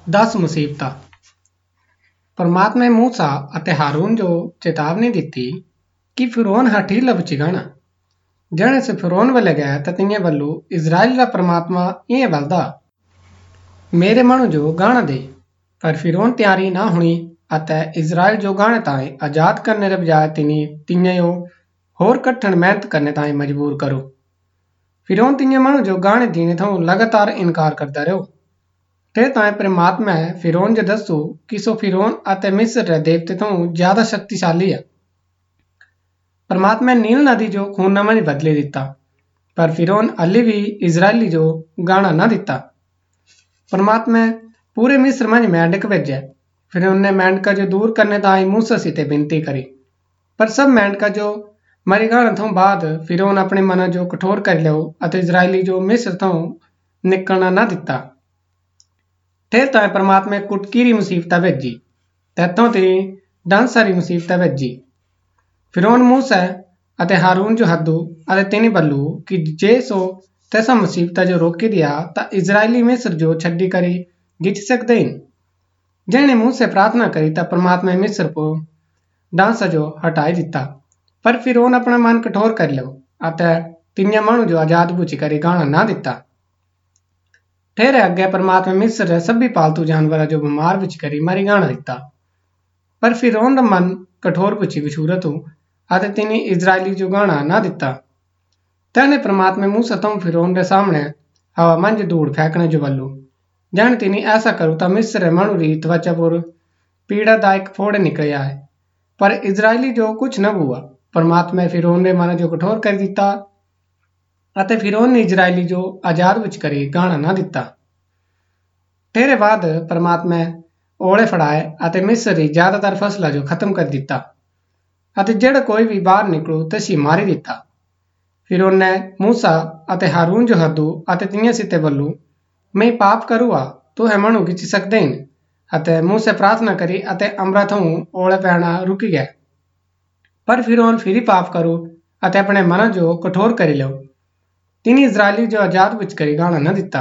10 ਮੁਸੀਬਤਾਂ। परमात्मा ने मूसा ਅਤੇ हारून जो चेतावनी दी कि फिरौन हठी लभ चिगाना जने से फिरौन वाले गया ततिये वल्लू इजराइल का परमात्मा ये बलदा मेरे मनु जो गाना दे पर फिरौन तैयारी ना हुई अतः इजराइल जो गाने ताए आजाद करने के बजाय तिने होर कठिन मेहनत करने ताए मजबूर करो। फिरौन तिये मनु जो गाने दीने तो लगातार इनकार करता रहो। ते ताए परमात्मा फिरौन जो दसो कि सो फिरौन अते मिस्र रे देवते तो ज्यादा शक्तिशाली है। परमात्मा नील नदी जो खून में बदले दिता पर फिरौन अली भी इजरायली जो गाना ना दिता। परमात्मा पूरे मिस्र में मेंढक भेजे। फिरौन ने मेंढका जो दूर करने ताई मूसा से विनती करी पर सब मेंढका जो मरी गाने तो बाद फिरौन अपने मन जो कठोर कर लो अते इजरायली जो मिस्र तो निकलना ना दिता। फिर ताए परमात्मा कुटकीरी मुसीबत भेजी तैतों तेरी डांसारी मुसीबत भेजी। फिरौन मूसा अते हारून जो हदू अते तिनी बल्लू कि जे सो तैसा मुसीबत जो रोकी दिया ता इजरायली मिस्र जो छड्डी करी गिच सकते हैं। जिन्हें मूसा प्रार्थना करी ता परमात्मा मिस्र को डांसा जो हटाई दिता पर फिरौन अपना मन कठोर कर लो अते तिन्या मानू जो आजाद बुझी करी गाना ना दिता। फिर अगे परमात्मा मिस्र सभी पालतू जानवर जो बीमार बिच करी मरी गाना दिता पर फिरौन का मन कठोर बुझी विछूरत हो अते तिनी इजरायली जो गाना ना दिता। तैने परमात्मा मूसा तो फिरौन के सामने हवा मंज धूड़ फेंकने जो बल्लू जान तिनी ऐसा करू ता मिस्र मनु री त्वचा पुर पीड़ादायक फोड़े निकल आए पर इजरायली जो कुछ न हुआ। परमात्मा फिरौन ने मन जो कठोर कर दिता अते फिरौन ने इजरायली जो आजाद विच करी गाना ना दिता। तेरे बाद परमात्मा ओले फड़ाए अते मिस्र दी ज्यादातर फसला जो खत्म कर दिता अते जेड़ा कोई भी बाहर निकलो तसी मारी दिता। फिरौन ने मूसा अते हारून जो हदू अते तियां सिते बल्लू मैं पाप करूआ तो है मनु गिच सकते हैं अते मूसा प्रार्थना करी अते अमरा थों ओले पैना रुकी गए पर फिरौन फिर पाप करू अते अपने मन जो कठोर करी लो तिनी इजरायली जो आजाद विच करी गाना न दिता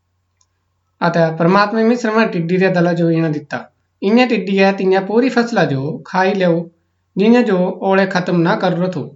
अतः परमात्मा मिस्र में टिड्डी रे दला जो इना दिता इन्हें टिड्डी है तिन्या पूरी फसला जो खाई लो जिन्हें जो ओले खत्म ना कर रथो।